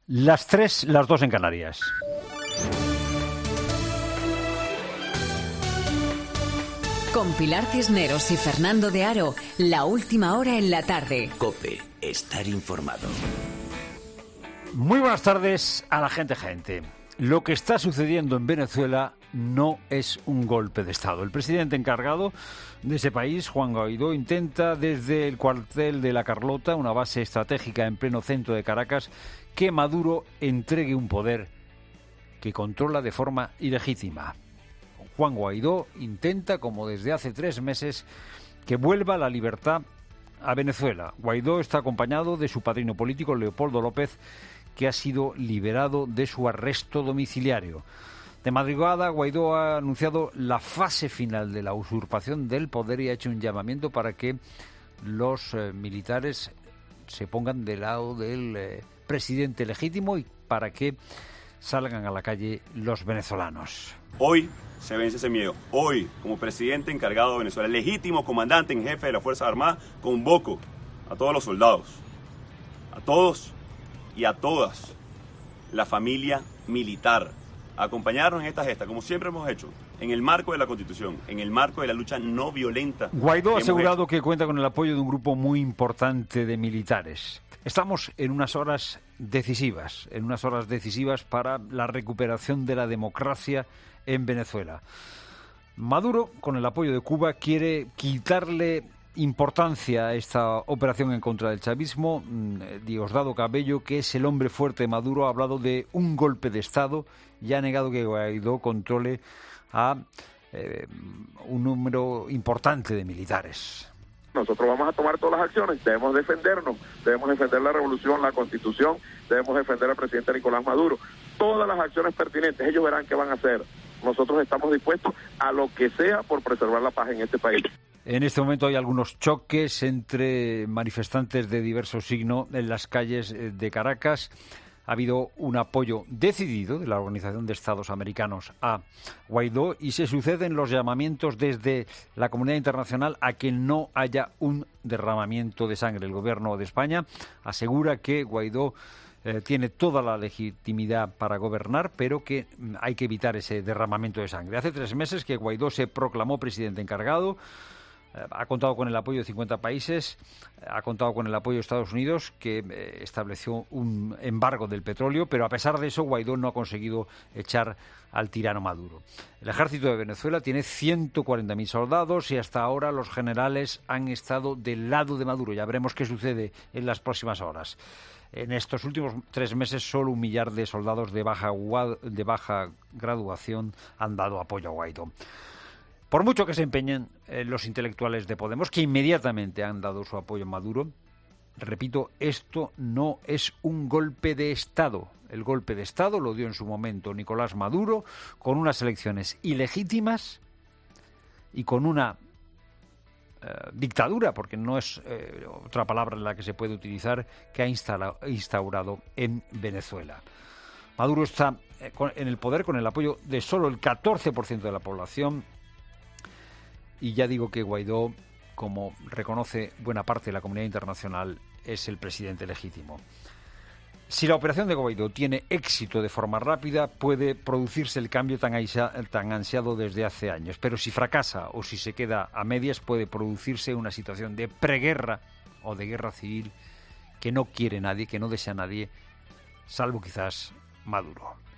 Las 3, las 2 en Canarias. Con Pilar Cisneros y Fernando de Aro, la última hora en la tarde. COPE, estar informado. Muy buenas tardes a la gente. Lo que está sucediendo en Venezuela no es un golpe de Estado. El presidente encargado de ese país, Juan Guaidó, intenta desde el cuartel de La Carlota, una base estratégica en pleno centro de Caracas, que Maduro entregue un poder que controla de forma ilegítima. Juan Guaidó intenta, como desde hace 3 meses, que vuelva la libertad a Venezuela. Guaidó está acompañado de su padrino político, Leopoldo López, que ha sido liberado de su arresto domiciliario. De madrugada, Guaidó ha anunciado la fase final de la usurpación del poder y ha hecho un llamamiento para que los militares se pongan del lado del presidente legítimo y para que salgan a la calle los venezolanos. Hoy se vence ese miedo. Hoy, como presidente encargado de Venezuela, legítimo comandante en jefe de las Fuerzas Armadas, convoco a todos los soldados, a todos y a todas, la familia militar, a acompañarnos en esta gesta, como siempre hemos hecho, en el marco de la Constitución, en el marco de la lucha no violenta. Guaidó ha asegurado que cuenta con el apoyo de un grupo muy importante de militares. Estamos en unas horas decisivas para la recuperación de la democracia en Venezuela. Maduro, con el apoyo de Cuba, quiere quitarle importancia a esta operación en contra del chavismo. Diosdado Cabello, que es el hombre fuerte de Maduro, ha hablado de un golpe de Estado y ha negado que Guaidó controle a un número importante de militares. Nosotros vamos a tomar todas las acciones, debemos defendernos, debemos defender la revolución, la Constitución, debemos defender al presidente Nicolás Maduro. Todas las acciones pertinentes, ellos verán qué van a hacer. Nosotros estamos dispuestos a lo que sea por preservar la paz en este país. En este momento hay algunos choques entre manifestantes de diversos signos en las calles de Caracas. Ha habido un apoyo decidido de la Organización de Estados Americanos a Guaidó y se suceden los llamamientos desde la comunidad internacional a que no haya un derramamiento de sangre. El gobierno de España asegura que Guaidó tiene toda la legitimidad para gobernar, pero que hay que evitar ese derramamiento de sangre. Hace 3 meses que Guaidó se proclamó presidente encargado. Ha contado con el apoyo de 50 países, ha contado con el apoyo de Estados Unidos, que estableció un embargo del petróleo, pero a pesar de eso, Guaidó no ha conseguido echar al tirano Maduro. El ejército de Venezuela tiene 140.000 soldados y hasta ahora los generales han estado del lado de Maduro. Ya veremos qué sucede en las próximas horas. En estos últimos 3 meses, solo 1 millar de soldados de baja graduación han dado apoyo a Guaidó. Por mucho que se empeñen los intelectuales de Podemos, que inmediatamente han dado su apoyo a Maduro, repito, esto no es un golpe de Estado. El golpe de Estado lo dio en su momento Nicolás Maduro, con unas elecciones ilegítimas y con una dictadura, porque no es otra palabra en la que se puede utilizar, que ha instaurado en Venezuela. Maduro está en el poder con el apoyo de solo el 14% de la población. Y ya digo que Guaidó, como reconoce buena parte de la comunidad internacional, es el presidente legítimo. Si la operación de Guaidó tiene éxito de forma rápida, puede producirse el cambio tan ansiado desde hace años. Pero si fracasa o si se queda a medias, puede producirse una situación de preguerra o de guerra civil que no quiere nadie, que no desea nadie, salvo quizás Maduro.